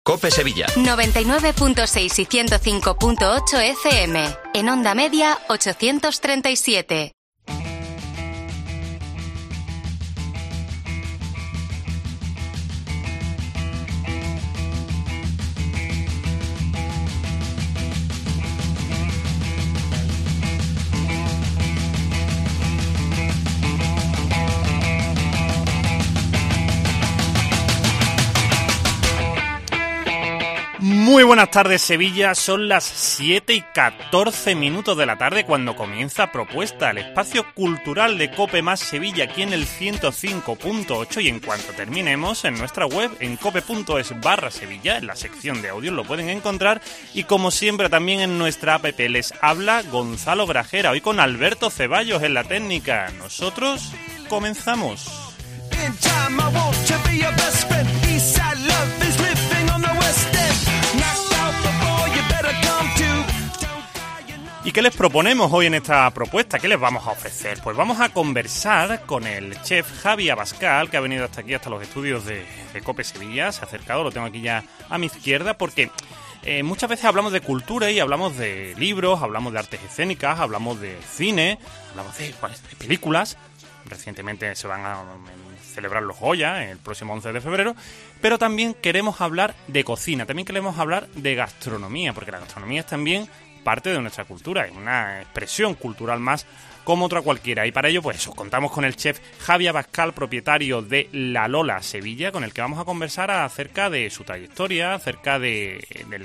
COPE Sevilla. 99.6 y 105.8 FM. En onda media, 837. Muy buenas tardes, Sevilla. Son las 7:14 de la tarde cuando comienza Propuesta, el espacio cultural de COPE más Sevilla, aquí en el 105.8, y en cuanto terminemos en nuestra web, en cope.es/Sevilla, en la sección de audio lo pueden encontrar, y como siempre también en nuestra app. Les habla Gonzalo Grajera, hoy con Alberto Ceballos en la técnica. Nosotros comenzamos. ¿Y qué les proponemos hoy en esta propuesta? ¿Qué les vamos a ofrecer? Pues vamos a conversar con el chef Javi Abascal, que ha venido hasta aquí, hasta los estudios de COPE Sevilla. Se ha acercado, lo tengo aquí ya a mi izquierda, porque muchas veces hablamos de cultura y hablamos de libros, hablamos de artes escénicas, hablamos de cine, hablamos de películas. Recientemente se van a celebrar los Goya el próximo 11 de febrero, pero también queremos hablar de cocina, también queremos hablar de gastronomía, porque la gastronomía es también parte de nuestra cultura, es una expresión cultural más como otra cualquiera, y para ello pues eso, contamos con el chef Javi Abascal, propietario de La Lola Sevilla, con el que vamos a conversar acerca de su trayectoria, acerca de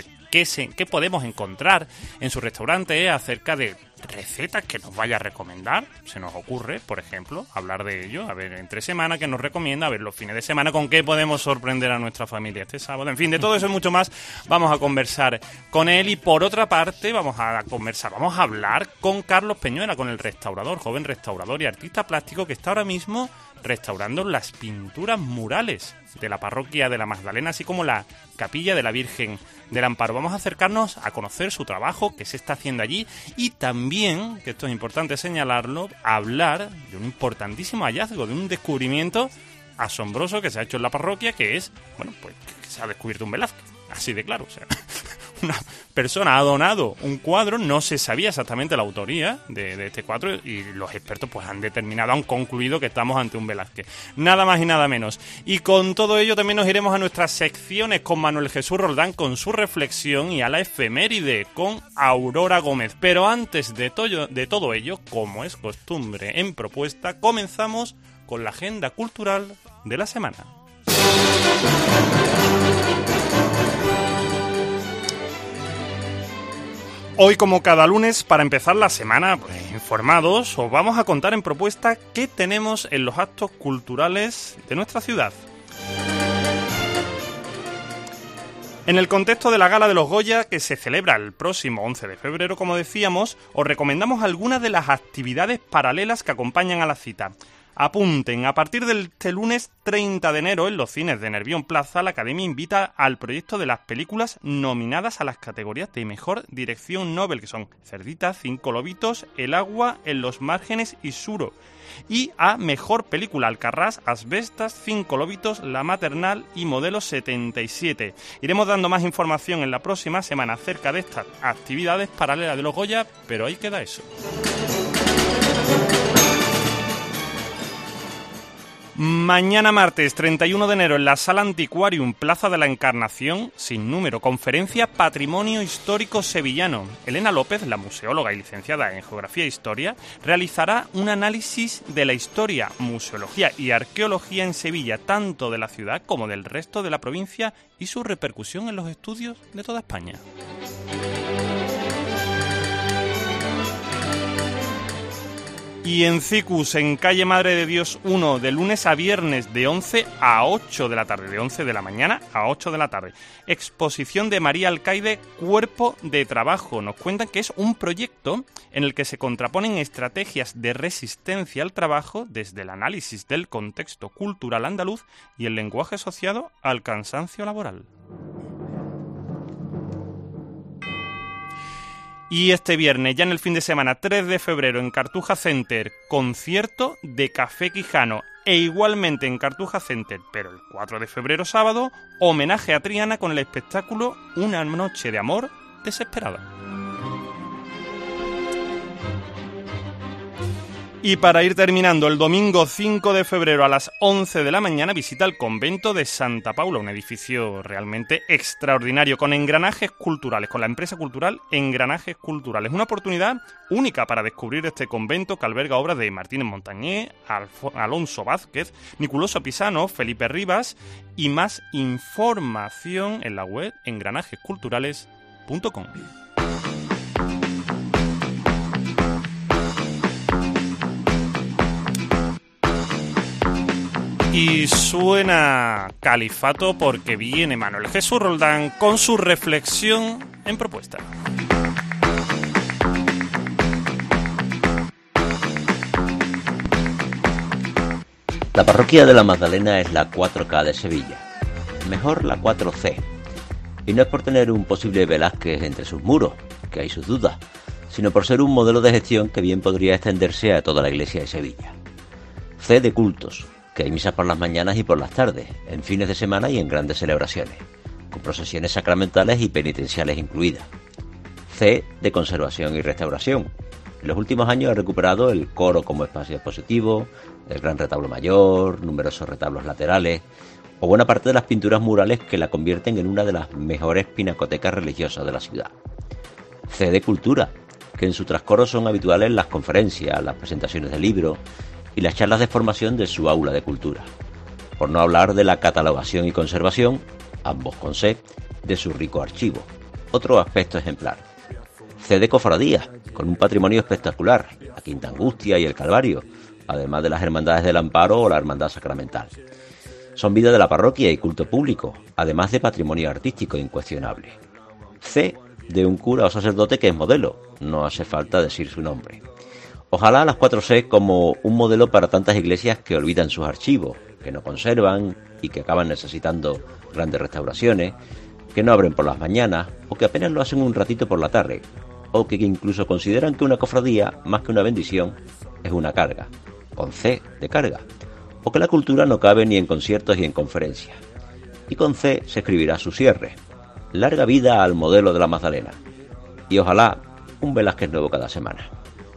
qué podemos encontrar en su restaurante, acerca de recetas que nos vaya a recomendar. Se nos ocurre, por ejemplo, hablar de ello, a ver, entre semana que nos recomienda, a ver, los fines de semana con qué podemos sorprender a nuestra familia este sábado. En fin, de todo eso y mucho más vamos a conversar con él. Y por otra parte vamos a hablar con Carlos Peñuela, con el restaurador, joven restaurador y artista plástico que está ahora mismo restaurando las pinturas murales de la parroquia de la Magdalena, así como la capilla de la Virgen del Amparo. Vamos a acercarnos a conocer su trabajo, qué se está haciendo allí, y también, que esto es importante señalarlo, hablar de un importantísimo hallazgo, de un descubrimiento asombroso que se ha hecho en la parroquia, que es, bueno, pues que se ha descubierto un Velázquez, así de claro. O sea, una persona ha donado un cuadro, no se sabía exactamente la autoría de este cuadro, y los expertos pues han determinado, han concluido que estamos ante un Velázquez. Nada más y nada menos. Y con todo ello también nos iremos a nuestras secciones con Manuel Jesús Roldán, con su reflexión, y a la efeméride con Aurora Gómez. Pero antes de todo ello, como es costumbre en Propuesta, comenzamos con la agenda cultural de la semana. Hoy, como cada lunes, para empezar la semana informados, os vamos a contar en Propuesta qué tenemos en los actos culturales de nuestra ciudad. En el contexto de la Gala de los Goya, que se celebra el próximo 11 de febrero, como decíamos, os recomendamos algunas de las actividades paralelas que acompañan a la cita. Apunten, a partir de este lunes 30 de enero en los cines de Nervión Plaza, la Academia invita al proyecto de las películas nominadas a las categorías de Mejor Dirección Nobel, que son Cerdita, Cinco Lobitos, El Agua en los Márgenes y Suro. Y a Mejor Película, Alcarrás, Asbestas, Cinco Lobitos, La Maternal y Modelo 77. Iremos dando más información en la próxima semana acerca de estas actividades paralelas de los Goya, pero ahí queda eso. Mañana martes 31 de enero en la Sala Antiquarium, Plaza de la Encarnación, sin número, conferencia Patrimonio Histórico Sevillano. Elena López, la museóloga y licenciada en Geografía e Historia, realizará un análisis de la historia, museología y arqueología en Sevilla, tanto de la ciudad como del resto de la provincia, y su repercusión en los estudios de toda España. Y en Cicus, en calle Madre de Dios 1, de lunes a viernes de 11 a 8 de la tarde, de 11 de la mañana a 8 de la tarde. Exposición de María Alcaide, Cuerpo de Trabajo. Nos cuentan que es un proyecto en el que se contraponen estrategias de resistencia al trabajo desde el análisis del contexto cultural andaluz y el lenguaje asociado al cansancio laboral. Y este viernes, ya en el fin de semana, 3 de febrero, en Cartuja Center, concierto de Café Quijano E igualmente en Cartuja Center, pero el 4 de febrero sábado, homenaje a Triana con el espectáculo Una noche de amor desesperada. Y para ir terminando, el domingo 5 de febrero a las 11 de la mañana visita el convento de Santa Paula, un edificio realmente extraordinario, con engranajes culturales, con la empresa cultural Engranajes Culturales. Una oportunidad única para descubrir este convento que alberga obras de Martínez Montañé, Alonso Vázquez, Niculoso Pisano, Felipe Rivas y más información en la web engranajesculturales.com. Y suena Califato porque viene Manuel Jesús Roldán con su reflexión en propuesta. La parroquia de la Magdalena es la 4K de Sevilla, mejor la 4C. Y no es por tener un posible Velázquez entre sus muros, que hay sus dudas, sino por ser un modelo de gestión que bien podría extenderse a toda la iglesia de Sevilla. C de cultos, que hay misas por las mañanas y por las tardes, en fines de semana y en grandes celebraciones, con procesiones sacramentales y penitenciales incluidas. C de conservación y restauración. En los últimos años ha recuperado el coro como espacio expositivo, el gran retablo mayor, numerosos retablos laterales, o buena parte de las pinturas murales que la convierten en una de las mejores pinacotecas religiosas de la ciudad. C de cultura, que en su trascoro son habituales las conferencias, las presentaciones de libros y las charlas de formación de su aula de cultura. Por no hablar de la catalogación y conservación, ambos con C, de su rico archivo. Otro aspecto ejemplar. C de cofradía, con un patrimonio espectacular, la Quinta Angustia y el Calvario, además de las hermandades del Amparo o la Hermandad Sacramental. Son vida de la parroquia y culto público, además de patrimonio artístico incuestionable. C de un cura o sacerdote que es modelo, no hace falta decir su nombre. Ojalá las 4C como un modelo para tantas iglesias que olvidan sus archivos, que no conservan y que acaban necesitando grandes restauraciones, que no abren por las mañanas o que apenas lo hacen un ratito por la tarde, o que incluso consideran que una cofradía, más que una bendición, es una carga, con C de carga, o que la cultura no cabe ni en conciertos ni en conferencias. Y con C se escribirá su cierre. Larga vida al modelo de la Magdalena. Y ojalá un Velázquez nuevo cada semana.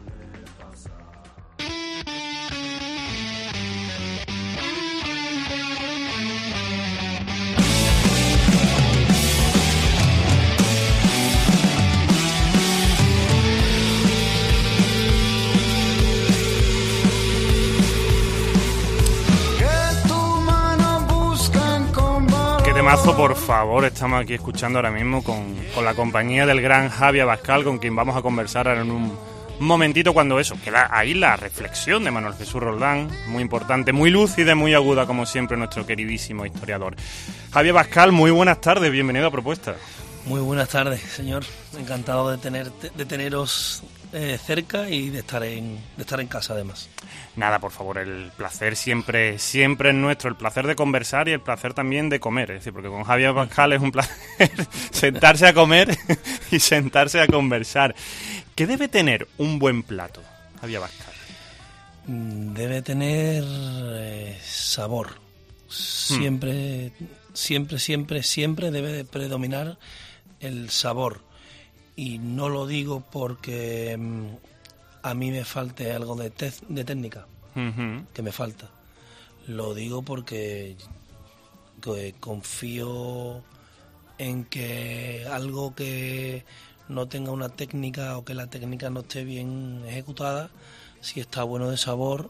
Por favor, estamos aquí escuchando ahora mismo con la compañía del gran Javi Abascal, con quien vamos a conversar en un momentito, cuando eso, queda ahí la reflexión de Manuel Jesús Roldán, muy importante, muy lúcida, muy aguda, como siempre, nuestro queridísimo historiador. Javi Abascal, muy buenas tardes, bienvenido a Propuesta. Muy buenas tardes, señor, encantado de teneros cerca y de estar en casa, además. Nada, por favor, el placer siempre es nuestro, el placer de conversar y el placer también de comer, es decir, porque con Javier Pascal es un placer sentarse a comer y sentarse a conversar. ¿Qué debe tener un buen plato, Javier Pascal? Debe tener sabor. Siempre debe de predominar el sabor. Y no lo digo porque a mí me falte algo de técnica, que me falta. Lo digo porque confío en que algo que no tenga una técnica o que la técnica no esté bien ejecutada, si está bueno de sabor,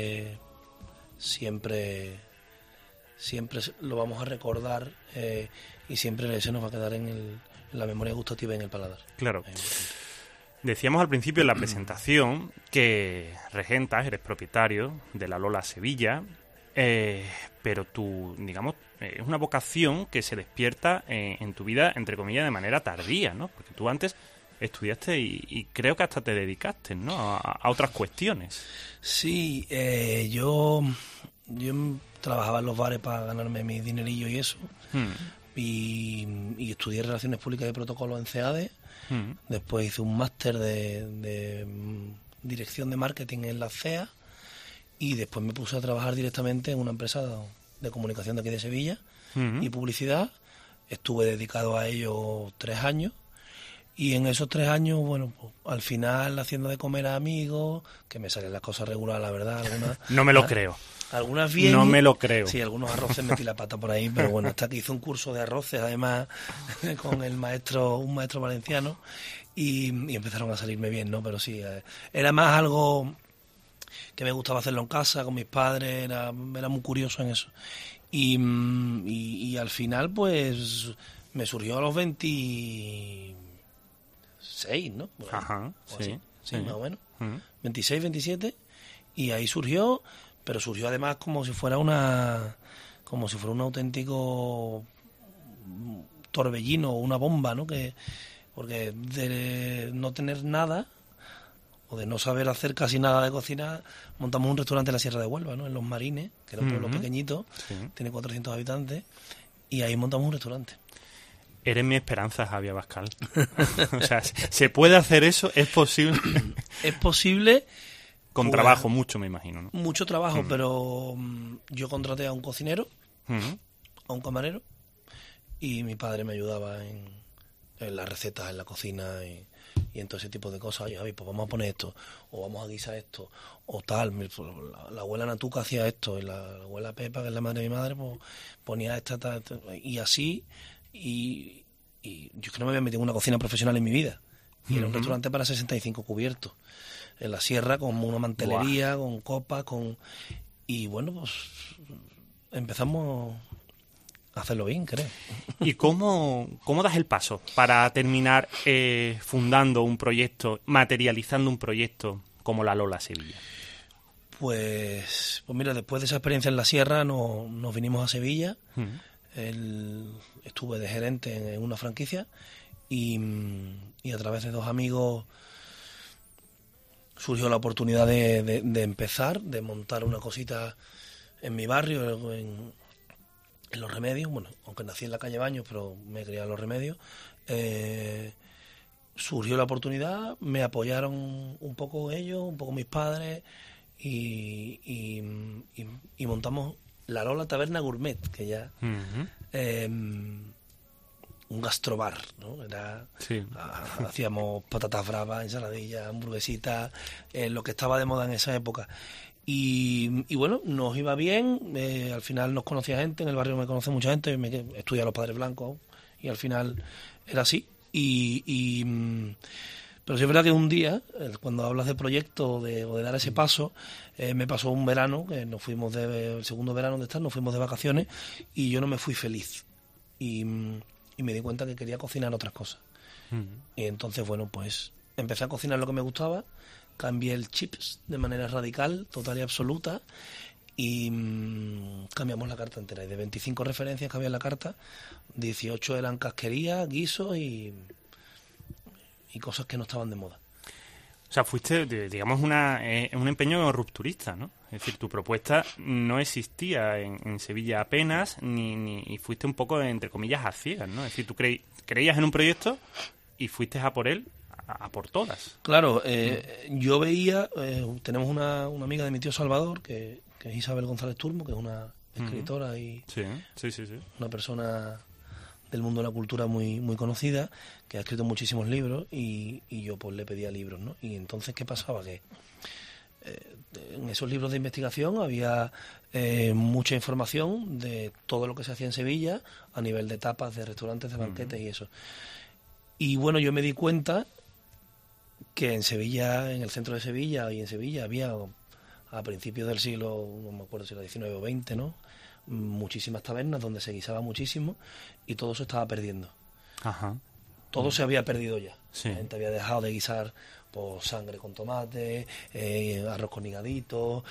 siempre lo vamos a recordar y siempre se nos va a quedar en la memoria gustativa y en el paladar. Claro. Decíamos al principio en la presentación que regentas, eres propietario de la Lola Sevilla, pero tú, digamos, es una vocación que se despierta en tu vida, entre comillas, de manera tardía, ¿no? Porque tú antes estudiaste y creo que hasta te dedicaste, ¿no?, a otras cuestiones. Sí, yo trabajaba en los bares para ganarme mi dinerillo y eso, y estudié Relaciones Públicas y Protocolo en CEADE. Después hice un máster de Dirección de Marketing en la CEA y después me puse a trabajar directamente en una empresa de comunicación de aquí de Sevilla y publicidad. Estuve dedicado a ello 3 años. Y en esos 3 años, bueno, pues, al final haciendo de comer a amigos, que me salen las cosas regulares, la verdad. Algunas, no me lo creo. Algunas bien. No me lo creo. Sí, algunos arroces metí la pata por ahí, pero bueno, hasta que hice un curso de arroces, además, con un maestro valenciano, y empezaron a salirme bien, ¿no? Pero sí, era más algo que me gustaba hacerlo en casa, con mis padres, era muy curioso en eso. Y al final, pues, me surgió a los 26, ¿no? Ajá, sí, más o menos. 26, 27, y ahí surgió, pero surgió además como si fuera un auténtico torbellino o una bomba, ¿no? Porque de no tener nada o de no saber hacer casi nada de cocina, montamos un restaurante en la Sierra de Huelva, ¿no? En Los Marines, que era un pueblo pequeñito, tiene 400 habitantes, y ahí montamos un restaurante. Eres mi esperanza, Javi Abascal. O sea, ¿se puede hacer eso? ¿Es posible? Es posible. Con pues, trabajo mucho, me imagino, ¿no? Mucho trabajo, pero yo contraté a un cocinero, a un camarero, y mi padre me ayudaba en las recetas, en la cocina y en todo ese tipo de cosas. Oye, Javi, pues vamos a poner esto, o vamos a guisar esto, o tal. La abuela Natuca hacía esto, y la abuela Pepa, que es la madre de mi madre, pues ponía esta, y así. Y yo creo que no me había metido en una cocina profesional en mi vida. Y era un restaurante para 65 cubiertos. En la sierra, con una mantelería, con copas, y bueno, pues empezamos a hacerlo bien, creo. ¿Y cómo das el paso para terminar fundando un proyecto, materializando un proyecto como la Lola Sevilla? Pues mira, después de esa experiencia en la sierra nos vinimos a Sevilla. Estuve de gerente en una franquicia y a través de 2 amigos surgió la oportunidad de empezar, de montar una cosita en mi barrio, en Los Remedios. Bueno, aunque nací en la calle Baños, pero me crié en Los Remedios. Surgió la oportunidad, me apoyaron un poco ellos, un poco mis padres, y montamos la Lola Taberna Gourmet, que ya un gastrobar, ¿no? Hacíamos patatas bravas, ensaladillas, hamburguesitas, lo que estaba de moda en esa época. Y bueno, nos iba bien, al final nos conocía gente, en el barrio me conoce mucha gente, estudié a los Padres Blancos, y al final era así. Pero sí es verdad que un día, cuando hablas de proyecto o de dar ese paso, me pasó un verano, que el segundo verano de estar, nos fuimos de vacaciones, y yo no me fui feliz. Y me di cuenta que quería cocinar otras cosas. Y entonces, bueno, pues empecé a cocinar lo que me gustaba, cambié el chips de manera radical, total y absoluta, y cambiamos la carta entera. Y de 25 referencias que había en la carta, 18 eran casquerías, guisos y cosas que no estaban de moda. O sea, fuiste, digamos, un empeño rupturista, ¿no? Es decir, tu propuesta no existía en Sevilla apenas, y fuiste un poco, entre comillas, a ciegas, ¿no? Es decir, tú creías en un proyecto y fuiste a por él, a por todas. Claro, yo veía, tenemos una amiga de mi tío Salvador, que es Isabel González Turmo, que es una escritora y sí. una persona del mundo de la cultura muy muy conocida, que ha escrito muchísimos libros, y yo pues le pedía libros, ¿no? Y entonces, ¿qué pasaba? Que en esos libros de investigación había mucha información de todo lo que se hacía en Sevilla a nivel de tapas, de restaurantes, de banquetes y eso. Y bueno, yo me di cuenta que en Sevilla, en el centro de Sevilla y en Sevilla había, a principios del siglo, no me acuerdo si era XIX o XX, ¿no?, muchísimas tabernas donde se guisaba muchísimo, y todo se estaba perdiendo. Ajá. Todo se había perdido ya. Sí. La gente había dejado de guisar por sangre con tomate, arroz con higadito,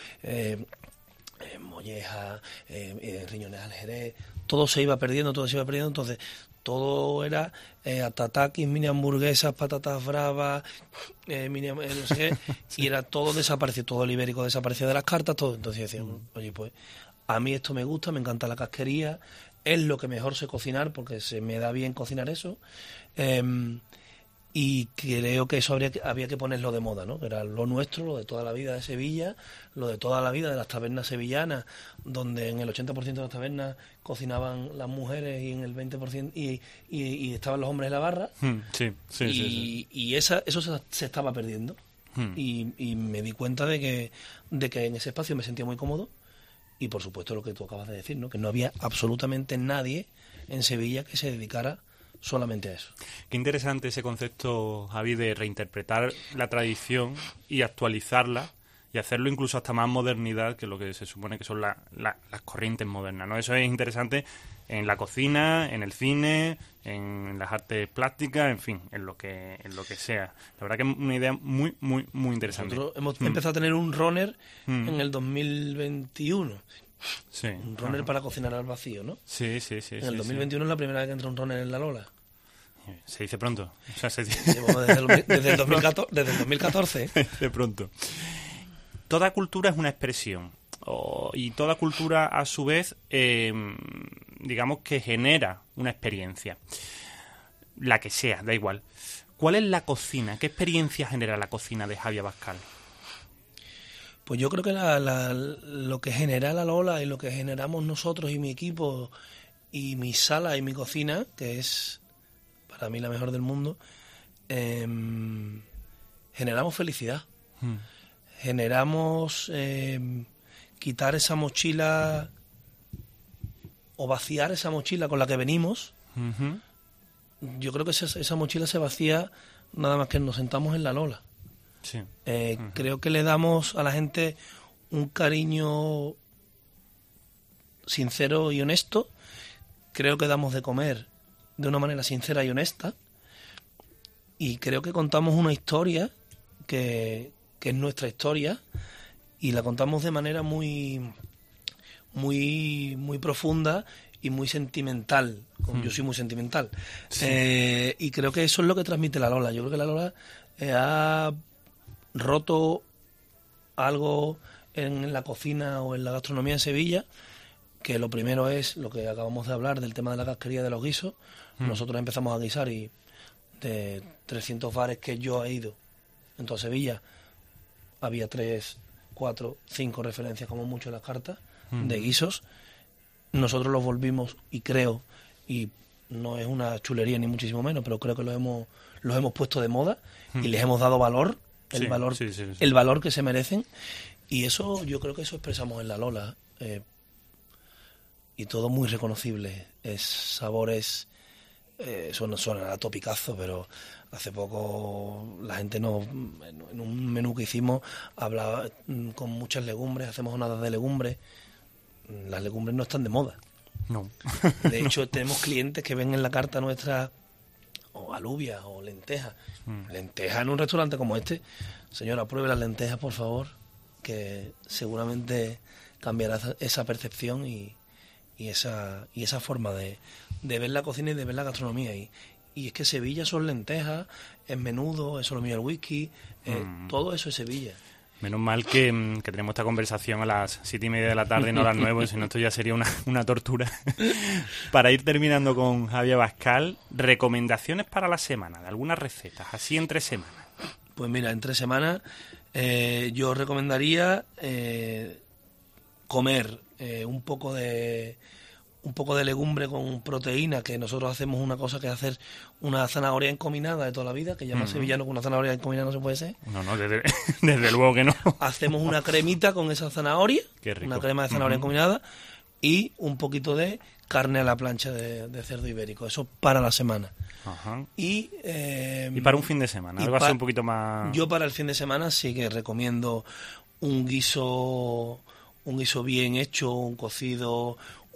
molleja, riñones al jerez. Todo se iba perdiendo. Entonces, todo era atatakis, mini hamburguesas, patatas bravas, no sé qué, sí. Y era todo desaparecido, todo el ibérico desapareció de las cartas, todo. Entonces decía, oye, pues a mí esto me gusta, me encanta la casquería, es lo que mejor sé cocinar porque se me da bien cocinar eso. y creo que eso había que ponerlo de moda, ¿no? Que era lo nuestro, lo de toda la vida de Sevilla, lo de toda la vida de las tabernas sevillanas, donde en el 80% de las tabernas cocinaban las mujeres y en el 20% y estaban los hombres en la barra. Sí. Y eso se estaba perdiendo. Y me di cuenta de que en ese espacio me sentía muy cómodo. Y por supuesto lo que tú acabas de decir, ¿no? Que no había absolutamente nadie en Sevilla que se dedicara solamente a eso. Qué interesante ese concepto, Javi, de reinterpretar la tradición y actualizarla y hacerlo incluso hasta más modernidad que lo que se supone que son las corrientes modernas, ¿no? Eso es interesante en la cocina, en el cine, en las artes plásticas, en fin, en lo que sea. La verdad que es una idea muy, muy, muy interesante. Nosotros hemos empezado a tener un runner en el 2021. Sí. Un runner para cocinar al vacío, ¿no? Sí. En el 2021 es la primera vez que entra un runner en la Lola. Se dice pronto. O sea, desde el 2014. De pronto. Toda cultura es una expresión. Y toda cultura, a su vez, digamos que genera una experiencia. La que sea, da igual. ¿Cuál es la cocina? ¿Qué experiencia genera la cocina de Javi Abascal? Pues yo creo que lo que genera la Lola y lo que generamos nosotros y mi equipo y mi sala y mi cocina, que es para mí la mejor del mundo, generamos felicidad. Generamos quitar esa mochila o vaciar esa mochila con la que venimos. Yo creo que esa mochila se vacía nada más que nos sentamos en la Lola. Sí. Creo que le damos a la gente un cariño sincero y honesto. Creo que damos de comer de una manera sincera y honesta. Y creo que contamos una historia que es nuestra historia y la contamos de manera muy muy muy profunda y muy sentimental. Yo soy muy sentimental. Sí. Y creo que eso es lo que transmite la Lola. Yo creo que la Lola ha roto algo en la cocina o en la gastronomía en Sevilla, que lo primero es lo que acabamos de hablar del tema de la casquería de los guisos. Nosotros empezamos a guisar y de 300 bares que yo he ido en toda Sevilla había 3, 4, 5 referencias como mucho en las cartas de guisos. Nosotros los volvimos, y creo, y no es una chulería ni muchísimo menos, pero creo que los hemos puesto de moda y les hemos dado valor, el valor que se merecen, y eso yo creo que eso expresamos en la Lola, y todo muy reconocible, es sabores, suena a topicazo, pero hace poco la gente en un menú que hicimos hablaba con muchas legumbres, hacemos jornadas de legumbres. Las legumbres no están de moda. No. De hecho, tenemos clientes que ven en la carta nuestra o alubias o lentejas. Lentejas en un restaurante como este. Señora, pruebe las lentejas, por favor, que seguramente cambiará esa percepción y esa forma de ver la cocina y de ver la gastronomía. Y es que Sevilla son lentejas, es menudo, eso lo mío el whisky, todo eso es Sevilla. Menos mal que tenemos esta conversación a las 7:30 de la tarde, no a las 9, si no esto ya sería una tortura. Para ir terminando con Javi Abascal, recomendaciones para la semana, de algunas recetas, así entre semanas. Pues mira, entre semanas yo recomendaría comer un poco de legumbre con proteína, que nosotros hacemos una cosa que es hacer una zanahoria encominada de toda la vida, que llama sevillano que una zanahoria encominada no se puede ser. No, desde luego que no. Hacemos una cremita con esa zanahoria, Qué rico. Una crema de zanahoria encominada y un poquito de carne a la plancha de cerdo ibérico. Eso para la semana. Ajá. Y para un fin de semana, algo así un poquito más... Yo para el fin de semana sí que recomiendo un guiso bien hecho, un cocido,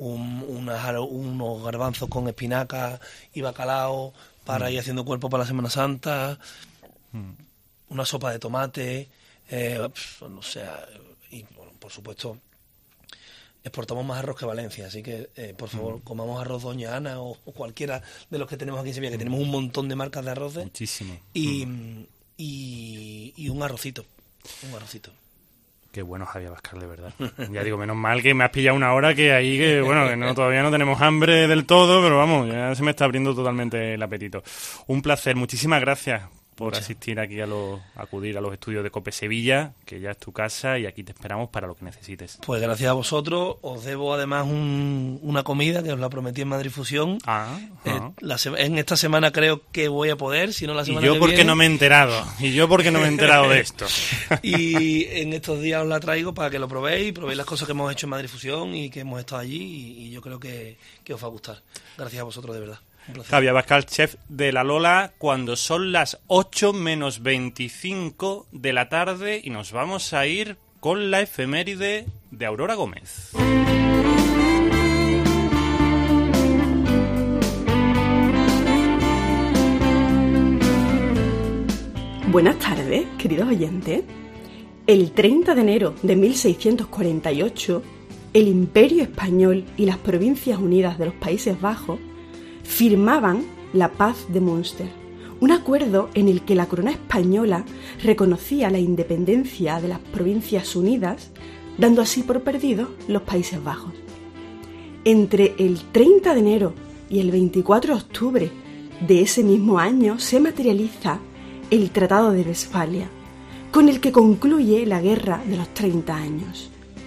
unos garbanzos con espinacas y bacalao para ir haciendo cuerpo para la Semana Santa, una sopa de tomate, no sé, y bueno, por supuesto exportamos más arroz que Valencia, así que por favor comamos arroz Doña Ana o cualquiera de los que tenemos aquí en Sevilla, que tenemos un montón de marcas de arroces. Muchísimo. Y un arrocito. Qué bueno, Javier Abascal, de verdad. Ya digo, menos mal que me has pillado una hora que ahí, todavía no tenemos hambre del todo, pero vamos, ya se me está abriendo totalmente el apetito. Un placer, muchísimas gracias por asistir aquí acudir a los estudios de COPE Sevilla, que ya es tu casa y aquí te esperamos para lo que necesites. Pues gracias a vosotros, os debo además una comida que os la prometí en Madrid Fusión. En esta semana creo que voy a poder, si no la semana que viene. Y yo porque no me he enterado de esto. Y en estos días os la traigo para que lo probéis las cosas que hemos hecho en Madrid Fusión y que hemos estado allí y yo creo que os va a gustar. Gracias a vosotros, de verdad. Javier Abascal, chef de La Lola, cuando son las 8 menos 25 de la tarde y nos vamos a ir con la efeméride de Aurora Gómez. Buenas tardes, queridos oyentes. El 30 de enero de 1648, el Imperio Español y las Provincias Unidas de los Países Bajos firmaban la Paz de Münster, un acuerdo en el que la corona española reconocía la independencia de las Provincias Unidas, dando así por perdidos los Países Bajos. Entre el 30 de enero y el 24 de octubre de ese mismo año se materializa el Tratado de Westfalia, con el que concluye la Guerra de los 30 años.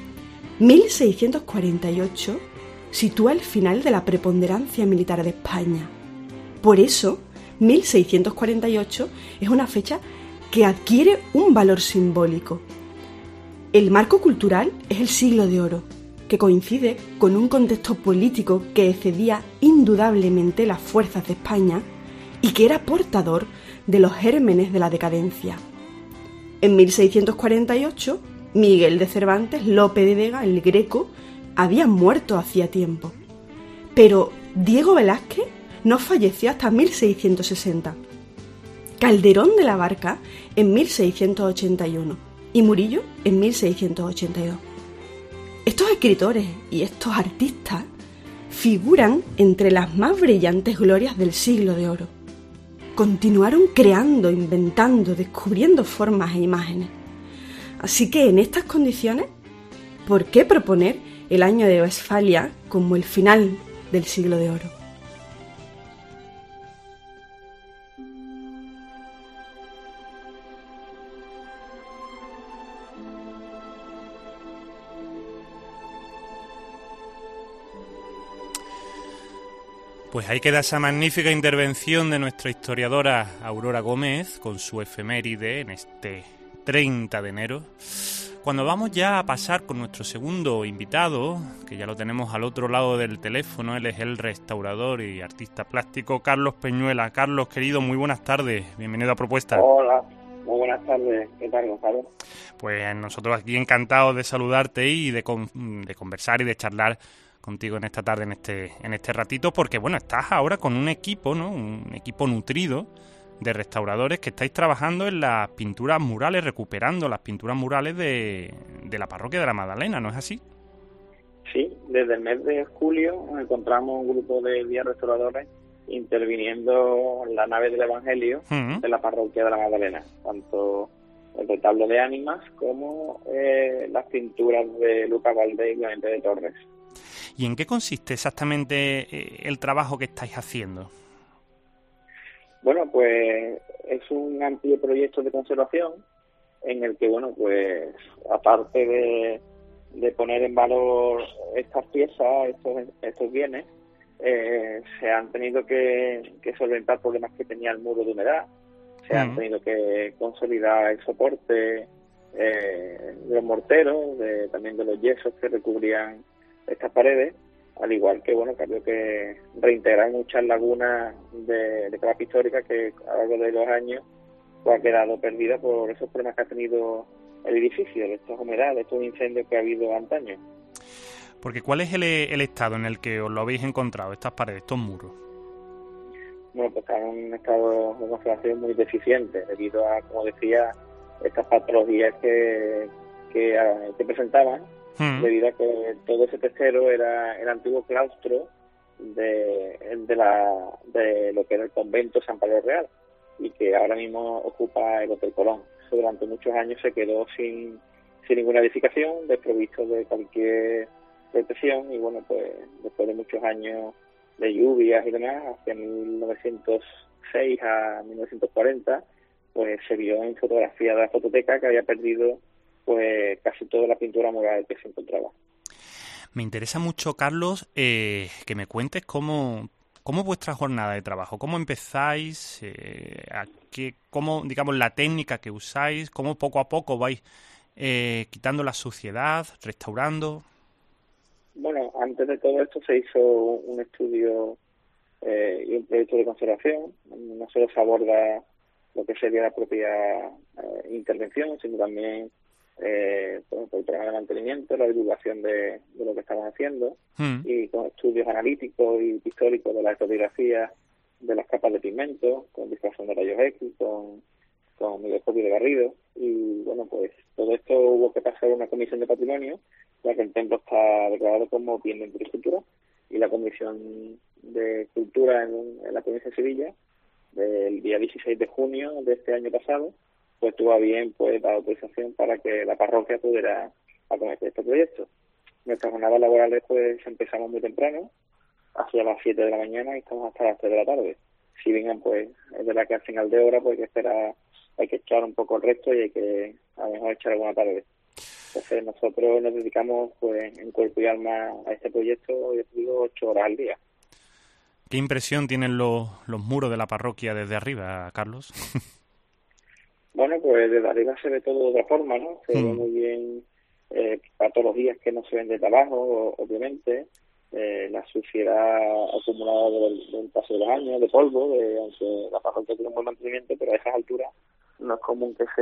1648 sitúa el final de la preponderancia militar de España. Por eso, 1648 es una fecha que adquiere un valor simbólico. El marco cultural es el Siglo de Oro, que coincide con un contexto político que excedía indudablemente las fuerzas de España y que era portador de los gérmenes de la decadencia. En 1648, Miguel de Cervantes, Lope de Vega, el Greco, había muerto hacía tiempo. Pero Diego Velázquez no falleció hasta 1660. Calderón de la Barca en 1681 y Murillo en 1682. Estos escritores y estos artistas figuran entre las más brillantes glorias del Siglo de Oro. Continuaron creando, inventando, descubriendo formas e imágenes. Así que en estas condiciones, ¿por qué proponer el año de Westfalia como el final del Siglo de Oro? Pues ahí queda esa magnífica intervención de nuestra historiadora Aurora Gómez con su efeméride en este 30 de enero. Cuando vamos ya a pasar con nuestro segundo invitado, que ya lo tenemos al otro lado del teléfono, él es el restaurador y artista plástico Carlos Peñuela. Carlos, querido, muy buenas tardes, bienvenido a Propuesta. Hola, muy buenas tardes, ¿qué tal, Gonzalo? Pues nosotros aquí encantados de saludarte y de conversar y de charlar contigo en esta tarde, en este ratito, porque bueno, estás ahora con un equipo, ¿no? Un equipo nutrido de restauradores que estáis trabajando en las pinturas murales, recuperando las pinturas murales de la parroquia de la Magdalena, ¿no es así? Sí, desde el mes de julio nos encontramos un grupo de guías restauradores interviniendo en la nave del Evangelio de la parroquia de la Magdalena, tanto el retablo de ánimas como las pinturas de Lucas Valdés y Clemente de Torres. ¿Y en qué consiste exactamente el trabajo que estáis haciendo? Bueno, pues es un amplio proyecto de conservación en el que, bueno, pues aparte de poner en valor estas piezas, estos bienes, se han tenido que solventar problemas que tenía el muro de humedad, se han tenido que consolidar el soporte de los morteros, también de los yesos que recubrían estas paredes, al igual que, bueno, que había que reintegrar muchas lagunas de capa histórica que a lo largo de los años pues ha quedado perdida por esos problemas que ha tenido el edificio, de estas humedades, de estos incendios que ha habido antaño. Porque ¿cuál es el estado en el que os lo habéis encontrado, estas paredes, estos muros? Bueno, pues están en un estado de conservación muy deficiente, debido a, como decía, estas patologías que presentaban, debido a que todo ese testero era el antiguo claustro de lo que era el convento San Pablo Real, y que ahora mismo ocupa el Hotel Colón. Eso durante muchos años se quedó sin sin ninguna edificación, desprovisto de cualquier protección, y bueno, pues después de muchos años de lluvias y demás, hacia 1906 a 1940, pues se vio en fotografía de la fototeca que había perdido pues casi toda la pintura mural que se encontraba. Me interesa mucho, Carlos, que me cuentes cómo es vuestra jornada de trabajo, cómo empezáis, cómo, digamos, la técnica que usáis, cómo poco a poco vais quitando la suciedad, restaurando. Bueno, antes de todo esto se hizo un estudio y un proyecto de conservación. No solo se aborda lo que sería la propia intervención, sino también por el programa de mantenimiento, la divulgación de lo que estamos haciendo, y con estudios analíticos y históricos de la ecografía de las capas de pigmento, con difracción de rayos X, con microscopio de barrido. Y bueno, pues todo esto hubo que pasar a una comisión de patrimonio, ya que el templo está declarado como bien de interés cultural, y la Comisión de Cultura en la provincia de Sevilla, del día 16 de junio de este año pasado, pues tuvo a bien pues dar autorización para que la parroquia pudiera acometer este proyecto. Nuestras jornadas laborales pues empezamos muy temprano, hacia las 7 de la mañana, y estamos hasta las 3 de la tarde. Si vengan, pues es verdad que al final de hora pues hay que esperar, hay que echar un poco el resto, y hay que a lo mejor echar alguna tarde. Entonces nosotros nos dedicamos pues en cuerpo y alma a este proyecto, yo digo, 8 horas al día. ¿Qué impresión tienen los muros de la parroquia desde arriba, Carlos? Bueno, pues desde arriba se ve todo de otra forma, ¿no? Se ve muy bien patologías que no se ven desde abajo, obviamente, la suciedad acumulada del paso de los años, de polvo, aunque la parroquia tiene un buen mantenimiento, pero a esas alturas no es común que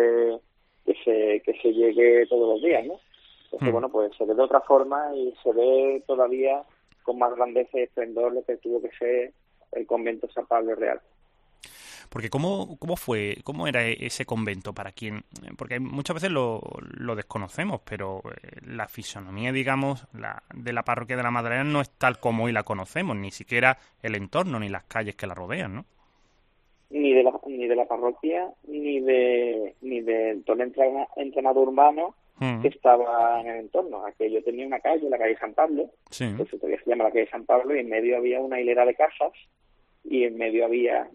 se llegue todos los días, ¿no? Entonces, bueno, pues se ve de otra forma y se ve todavía con más grandeza y esplendor lo que tuvo que ser el convento San Pablo Real. Porque ¿cómo era ese convento para quien? Porque muchas veces lo desconocemos, pero la fisonomía, digamos, de la parroquia de la Magdalena no es tal como hoy la conocemos, ni siquiera el entorno ni las calles que la rodean, ¿no? Ni de la parroquia, ni de todo el entramado urbano que estaba en el entorno. Aquello tenía una calle, la calle San Pablo, que todavía se llama la calle San Pablo, y en medio había una hilera de casas, y en medio había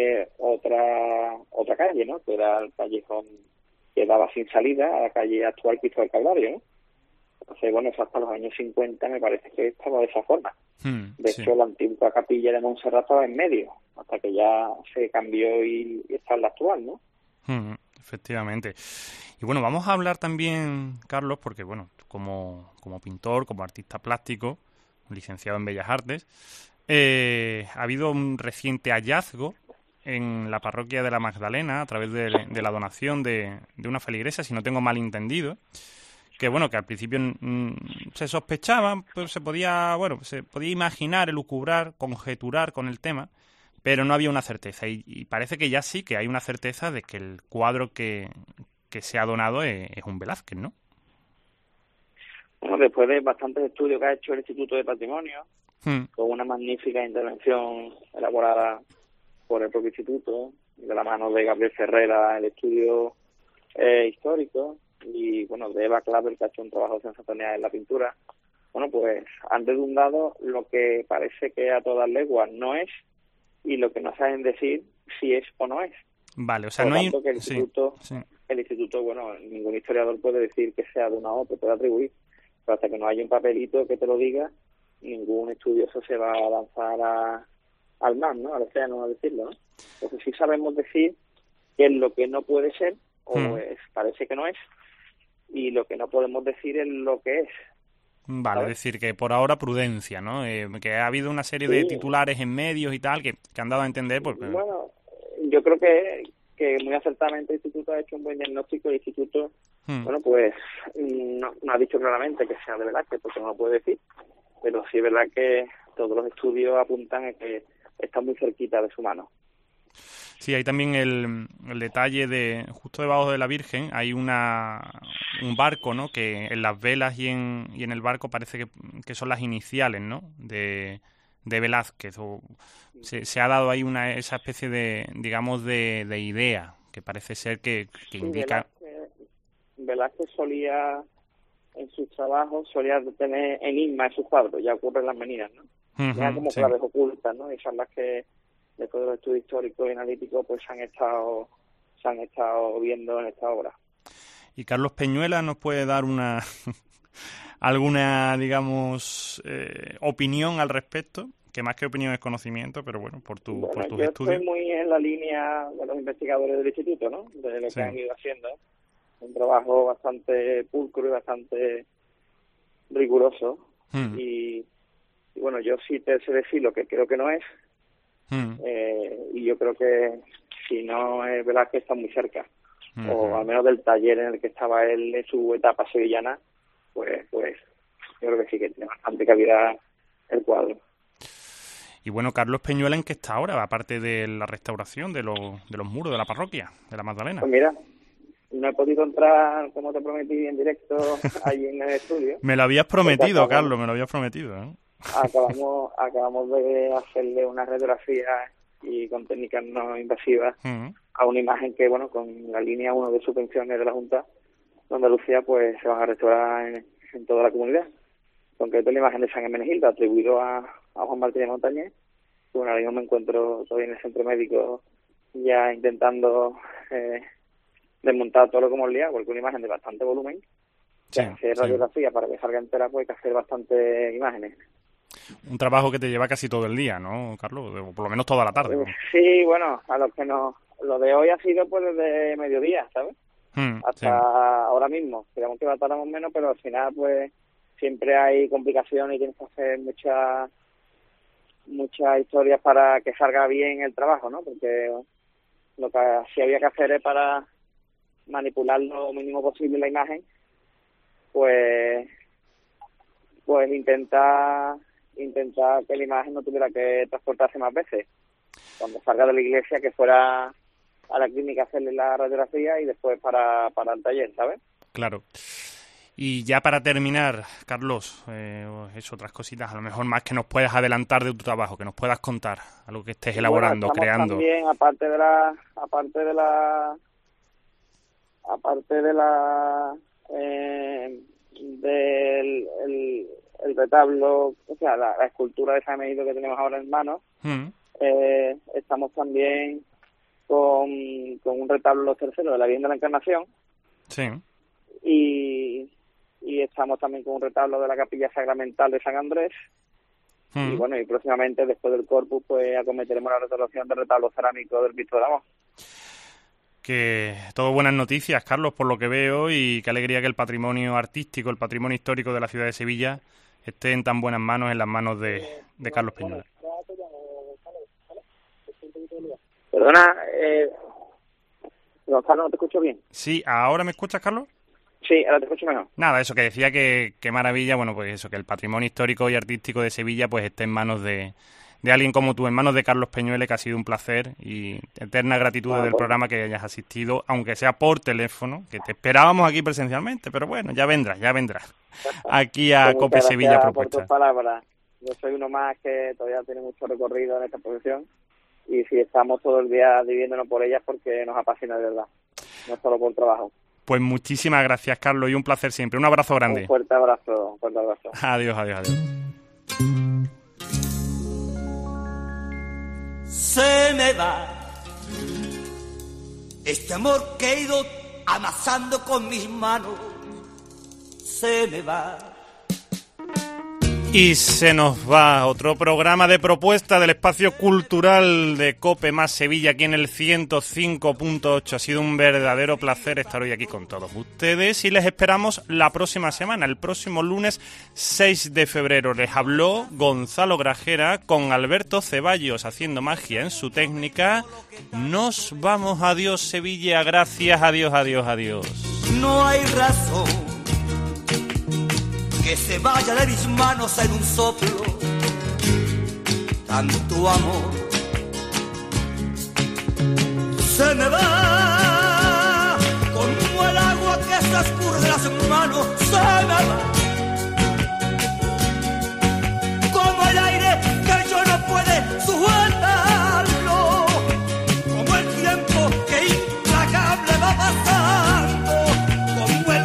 otra calle, ¿no? Que era el callejón que daba sin salida a la calle actual Cristo del Calvario, ¿no? Entonces, bueno, eso hasta los años 50 me parece que estaba de esa forma. De hecho, la antigua capilla de Montserrat estaba en medio, hasta que ya se cambió y está en la actual, ¿no? Efectivamente. Y bueno, vamos a hablar también, Carlos, porque bueno, como pintor, como artista plástico, licenciado en Bellas Artes, ha habido un reciente hallazgo en la parroquia de la Magdalena a través de la donación de una feligresa, si no tengo mal entendido, que bueno, que al principio se sospechaba, pues se podía imaginar, elucubrar, conjeturar con el tema, pero no había una certeza, y parece que ya sí que hay una certeza de que el cuadro que se ha donado es un Velázquez, ¿no? Bueno, después de bastantes estudios que ha hecho el Instituto de Patrimonio, con una magnífica intervención elaborada por el propio instituto, de la mano de Gabriel Ferrera, el estudio histórico, y bueno, de Eva Claver, que ha hecho un trabajo sensacional en la pintura, bueno, pues han dedundado lo que parece que a todas leguas no es, y lo que no saben decir si es o no es. Vale, o sea, por no tanto, hay... que el instituto, bueno, ningún historiador puede decir que sea de una o te puede atribuir, pero hasta que no haya un papelito que te lo diga, ningún estudioso se va a lanzar al mar, ¿no? Al océano, a decirlo, ¿no? Entonces sí sabemos decir qué es lo que no puede ser, o parece que no es, y lo que no podemos decir es lo que es. Vale, ¿sabes? Es decir, que por ahora prudencia, ¿no? Que ha habido una serie de titulares en medios y tal que han dado a entender... Bueno, yo creo que muy acertadamente el instituto ha hecho un buen diagnóstico. El instituto, bueno, pues no ha dicho claramente que sea de Velázquez, porque no lo puede decir, pero sí es verdad que todos los estudios apuntan a que está muy cerquita de su mano. Sí, hay también el detalle de justo debajo de la Virgen hay un barco, ¿no? Que en las velas y en el barco parece que son las iniciales, ¿no? De Velázquez. Se ha dado ahí esa especie de, digamos, de idea que parece ser que indica... Velázquez solía, en sus trabajos, solía tener enigma en sus cuadros, ya ocurre en las meninas, ¿no? Ya como claves ocultas, ¿no? Y son las que, después de los estudios históricos y analíticos, pues se han estado viendo en esta obra. ¿Y Carlos Peñuela nos puede dar alguna, digamos, opinión al respecto? Que más que opinión es conocimiento, pero bueno, por tus estudios. Yo estoy muy en la línea de los investigadores del instituto, ¿no? De lo que han ido haciendo. Un trabajo bastante pulcro y bastante riguroso. Y bueno, yo sí te sé decir lo que creo que no es. Y yo creo que si no es verdad que está muy cerca. O al menos del taller en el que estaba él en su etapa sevillana, pues yo creo que sí que tiene bastante calidad el cuadro. Y bueno, Carlos Peñuela, ¿en qué está ahora? Aparte de la restauración de los muros de la parroquia, de la Magdalena. Pues mira, no he podido entrar, como te prometí, en directo allí en el estudio. Me lo habías prometido, Carlos, me lo habías prometido, ¿eh? Acabamos de hacerle una radiografía y con técnicas no invasivas a una imagen que, bueno, con la línea 1 de subvenciones de la Junta de Andalucía, pues se van a restaurar en toda la comunidad. En concreto, la imagen de San Hermenegildo, atribuido a Juan Martínez Montañés. Bueno, ahora mismo me encuentro todavía en el centro médico ya intentando desmontar todo lo que hemos liado, porque una imagen de bastante volumen. Hacer radiografía para que salga entera, pues hay que hacer bastantes imágenes. Un trabajo que te lleva casi todo el día, ¿no, Carlos? O por lo menos toda la tarde, ¿no? Sí, bueno, a los que no... Lo de hoy ha sido pues desde mediodía, ¿sabes? Hasta ahora mismo. Digamos que tardamos menos, pero al final pues siempre hay complicaciones y tienes que hacer muchas historias para que salga bien el trabajo, ¿no? Porque lo que sí había que hacer es para manipular lo mínimo posible la imagen, pues intentar que la imagen no tuviera que transportarse más veces. Cuando salga de la iglesia, que fuera a la clínica a hacerle la radiografía y después para el taller, ¿sabes? Claro. Y ya para terminar, Carlos, otras cositas, a lo mejor más que nos puedas adelantar de tu trabajo, que nos puedas contar, algo que estés elaborando, creando. También, aparte del retablo, o sea, la escultura de San Hermenegildo que tenemos ahora en manos, estamos también con un retablo los terceros de la Virgen de la Encarnación. Sí. Y estamos también con un retablo de la Capilla Sacramental de San Andrés. Y bueno, y próximamente, después del Corpus, pues acometeremos la restauración del retablo cerámico del Cristo del Amor. Que todo buenas noticias, Carlos, por lo que veo, y qué alegría que el patrimonio artístico, el patrimonio histórico de la ciudad de Sevilla esté en tan buenas manos, en las manos de Carlos Peñuela. Perdona, Gonzalo, no te escucho bien. Sí, ¿ahora me escuchas, Carlos? Sí, ahora te escucho mejor. Nada, eso que decía que maravilla, bueno, pues eso, que el patrimonio histórico y artístico de Sevilla pues esté en manos de alguien como tú, en manos de Carlos Peñuela, que ha sido un placer y eterna gratitud del programa que hayas asistido, aunque sea por teléfono, que te esperábamos aquí presencialmente, pero bueno, ya vendrás aquí a pues Cope Sevilla Propuestas. Por tus palabras. Yo soy uno más que todavía tiene mucho recorrido en esta profesión y si estamos todo el día dividiéndonos por ellas porque nos apasiona de verdad, no solo por trabajo. Pues muchísimas gracias, Carlos, y un placer siempre. Un abrazo grande. Un fuerte abrazo. Adiós. Se me va este amor que he ido amasando con mis manos. Se me va. Y se nos va otro programa de propuesta del espacio cultural de COPE más Sevilla aquí en el 105.8. Ha sido un verdadero placer estar hoy aquí con todos ustedes y les esperamos la próxima semana, el próximo lunes 6 de febrero. Les habló Gonzalo Grajera con Alberto Ceballos haciendo magia en su técnica. Nos vamos, adiós Sevilla, gracias, adiós. No hay razón que se vaya de mis manos en un soplo, tanto amor. Se me va como el agua que se escurre de las manos, se me va como el aire que yo no puede sujetarlo, como el tiempo que implacable va pasando, como el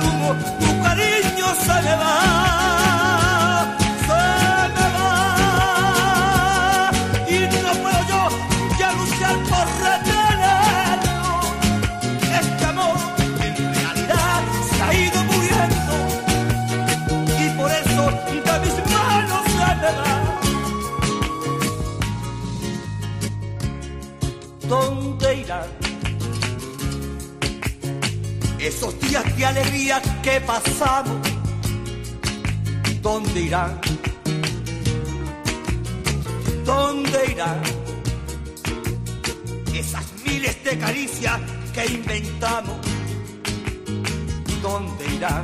irán? Esos días de alegría que pasamos, ¿dónde irán? ¿Dónde irán? Esas miles de caricias que inventamos, ¿dónde irán?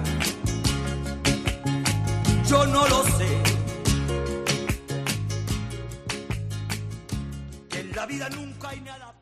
Yo no lo sé. Que en la vida nunca hay nada.